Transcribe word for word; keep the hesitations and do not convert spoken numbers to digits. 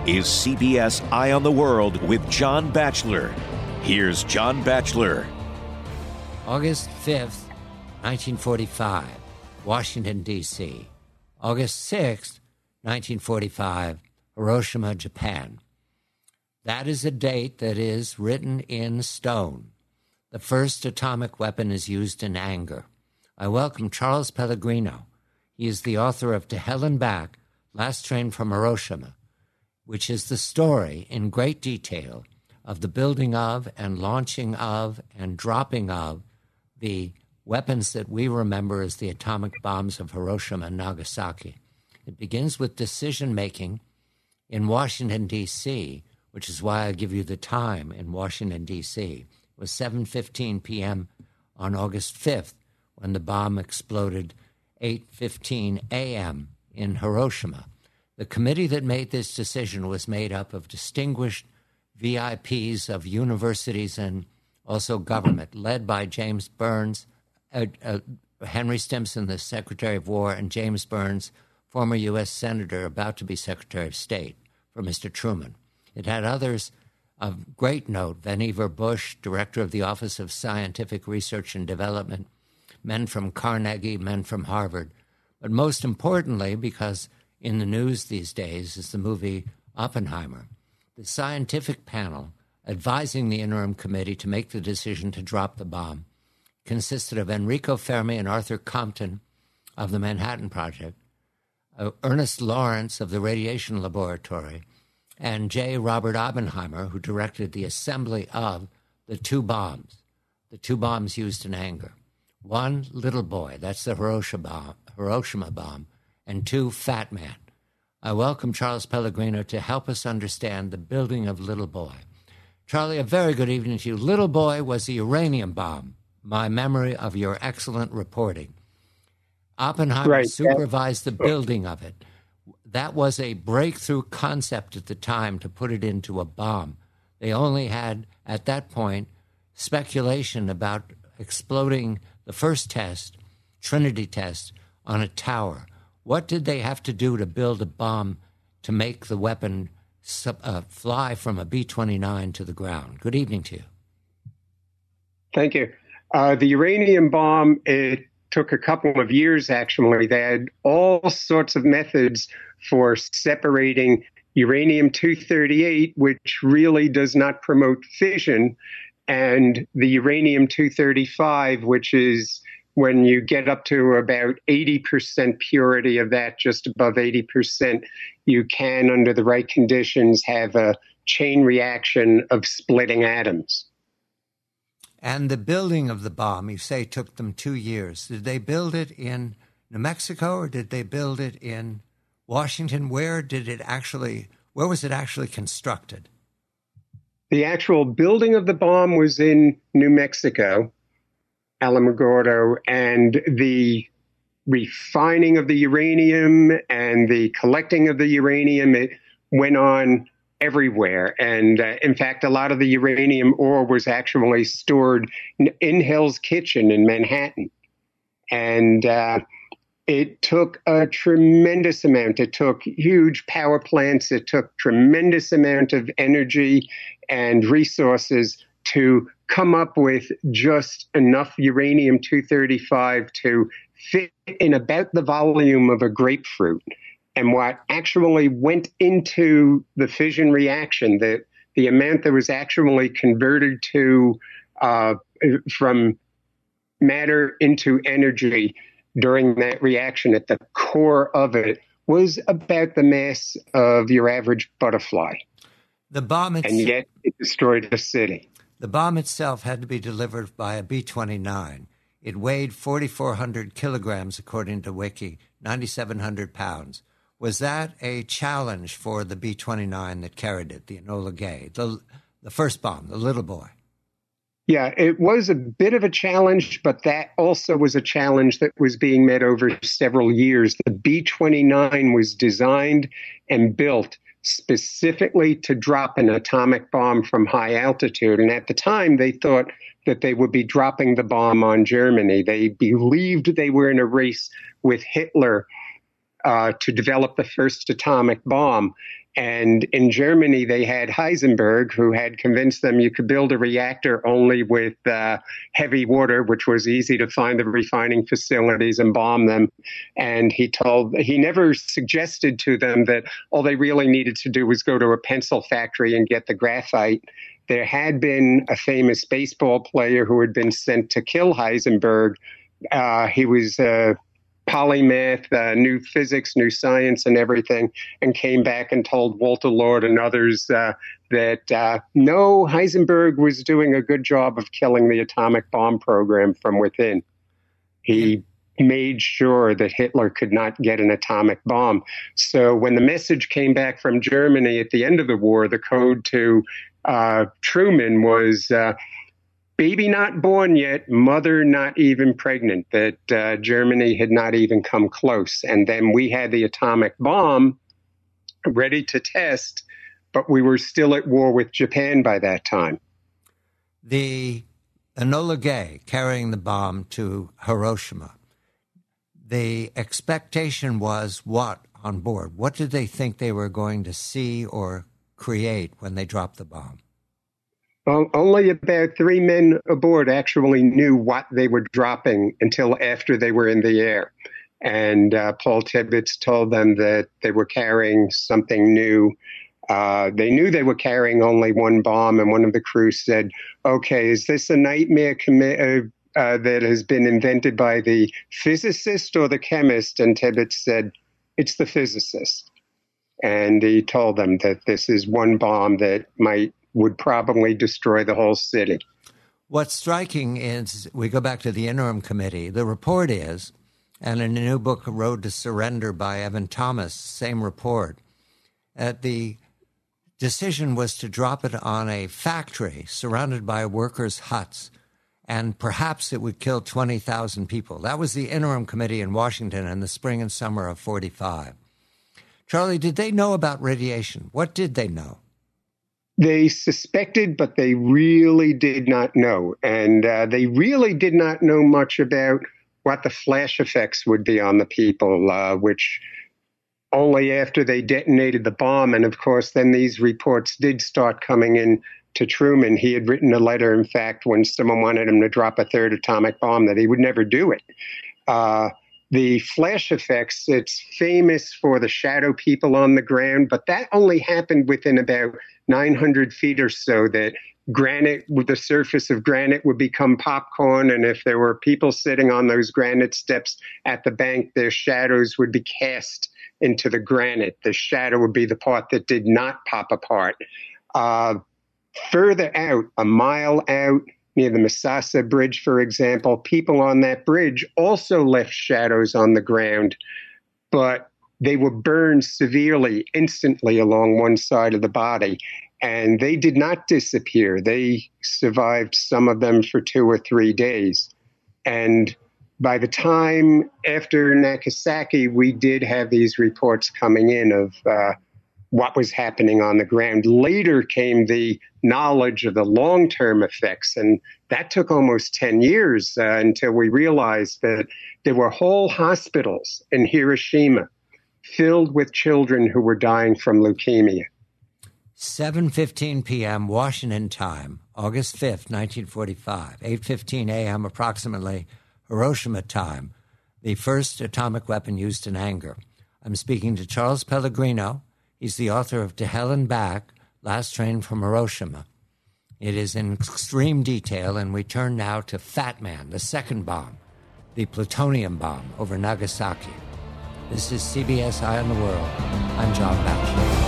is C B S Eye on the World with John Batchelor. Here's John Batchelor. August fifth, nineteen forty-five, Washington, D C August sixth, nineteen forty-five, Hiroshima, Japan. That is a date that is written in stone. The first atomic weapon is used in anger. I welcome Charles Pellegrino. He is the author of To Hell and Back, Last Train from Hiroshima, which is the story in great detail of the building of and launching of and dropping of the weapons that we remember as the atomic bombs of Hiroshima and Nagasaki. It begins with decision-making in Washington, D C, which is why I give you the time in Washington, D C It was seven fifteen p.m. on August fifth when the bomb exploded eight fifteen a.m. in Hiroshima. The committee that made this decision was made up of distinguished V I Ps of universities and also government, led by James Burns, uh, uh, Henry Stimson, the Secretary of War, and James Burns, former U S Senator about to be Secretary of State for Mister Truman. It had others of great note: Vannevar Bush, Director of the Office of Scientific Research and Development, men from Carnegie, men from Harvard. But most importantly, because in the news these days is the movie Oppenheimer, the scientific panel advising the interim committee to make the decision to drop the bomb consisted of Enrico Fermi and Arthur Compton of the Manhattan Project, uh, Ernest Lawrence of the Radiation Laboratory, and J. Robert Oppenheimer, who directed the assembly of the two bombs, the two bombs used in anger. One, Little Boy, that's the Hiroshima bomb, Hiroshima bomb, and two, Fat Man. I welcome Charles Pellegrino to help us understand the building of Little Boy. Charlie, a very good evening to you. Little Boy was a uranium bomb, my memory of your excellent reporting. Oppenheimer right. supervised the building of it. That was a breakthrough concept at the time to put it into a bomb. They only had, at that point, speculation about exploding the first test, Trinity test, on a tower. What did they have to do to build a bomb to make the weapon uh, fly from a B twenty-nine to the ground? Good evening to you. Thank you. Uh, the uranium bomb, it took a couple of years, actually. They had all sorts of methods for separating uranium two thirty-eight, which really does not promote fission, and the uranium two thirty-five, which is when you get up to about eighty percent purity of that, just above eighty percent, you can, under the right conditions, have a chain reaction of splitting atoms. And the building of the bomb, you say, took them two years. Did they build it in New Mexico or did they build it in Washington? Where did it actually, where was it actually constructed? The actual building of the bomb was in New Mexico, Alamogordo, and the refining of the uranium and the collecting of the uranium, it went on everywhere. And uh, in fact, a lot of the uranium ore was actually stored in, in Hell's Kitchen in Manhattan. And uh, it took a tremendous amount. It took huge power plants. It took tremendous amount of energy and resources to come up with just enough uranium two thirty-five to fit in about the volume of a grapefruit. And what actually went into the fission reaction, the, the amount that was actually converted to uh, from matter into energy during that reaction at the core of it was about the mass of your average butterfly. The bomb itself, and yet it destroyed a city. The bomb itself had to be delivered by a B twenty-nine. It weighed forty-four hundred kilograms, according to Wiki, ninety-seven hundred pounds. Was that a challenge for the B twenty-nine that carried it, the Enola Gay, the, the first bomb, the Little Boy? Yeah, it was a bit of a challenge, but that also was a challenge that was being met over several years. The B twenty-nine was designed and built specifically to drop an atomic bomb from high altitude. And at the time, they thought that they would be dropping the bomb on Germany. They believed they were in a race with Hitler uh, to develop the first atomic bomb. And in Germany, they had Heisenberg, who had convinced them you could build a reactor only with uh, heavy water, which was easy to find the refining facilities and bomb them. And he told, he never suggested to them that all they really needed to do was go to a pencil factory and get the graphite. There had been a famous baseball player who had been sent to kill Heisenberg. Uh, he was uh, polymath, uh, knew physics, knew science and everything, and came back and told Walter Lord and others uh, that uh, no, Heisenberg was doing a good job of killing the atomic bomb program from within. He made sure that Hitler could not get an atomic bomb. So when the message came back from Germany at the end of the war, the code to uh, Truman was uh, baby not born yet, mother not even pregnant, that uh, Germany had not even come close. And then we had the atomic bomb ready to test, but we were still at war with Japan by that time. The Enola Gay carrying the bomb to Hiroshima, the expectation was what on board? What did they think they were going to see or create when they dropped the bomb? Well, only about three men aboard actually knew what they were dropping until after they were in the air. And uh, Paul Tibbets told them that they were carrying something new. Uh, they knew they were carrying only one bomb, and one of the crew said, okay, is this a nightmare commi- uh, uh, that has been invented by the physicist or the chemist? And Tibbets said, it's the physicist. And he told them that this is one bomb that might would probably destroy the whole city. What's striking is, we go back to the interim committee, the report is, and in a new book, Road to Surrender by Evan Thomas, same report, uh, the decision was to drop it on a factory surrounded by workers' huts, and perhaps it would kill twenty thousand people. That was the interim committee in Washington in the spring and summer of forty-five. Charlie, did they know about radiation? What did they know? They suspected, but they really did not know. And uh, they really did not know much about what the flash effects would be on the people, uh, which only after they detonated the bomb. And of course, then these reports did start coming in to Truman. He had written a letter, in fact, when someone wanted him to drop a third atomic bomb, that he would never do it. Uh, The flash effects, it's famous for the shadow people on the ground, but that only happened within about nine hundred feet or so, that granite, with the surface of granite would become popcorn. And if there were people sitting on those granite steps at the bank, their shadows would be cast into the granite. The shadow would be the part that did not pop apart. Uh, further out, a mile out, near the Misasa Bridge, for example, people on that bridge also left shadows on the ground, but they were burned severely, instantly along one side of the body, and they did not disappear. They survived, some of them, for two or three days. And by the time after Nagasaki, we did have these reports coming in of uh, what was happening on the ground. Later came the knowledge of the long-term effects, and that took almost ten years uh, until we realized that there were whole hospitals in Hiroshima filled with children who were dying from leukemia. seven fifteen p.m. Washington time, August fifth, nineteen forty-five, eight fifteen a.m. approximately Hiroshima time, the first atomic weapon used in anger. I'm speaking to Charles Pellegrino. He's the author of To Hell and Back, Last Train from Hiroshima. It is in extreme detail, and we turn now to Fat Man, the second bomb, the plutonium bomb over Nagasaki. This is C B S Eye on the World. I'm John Batchelor.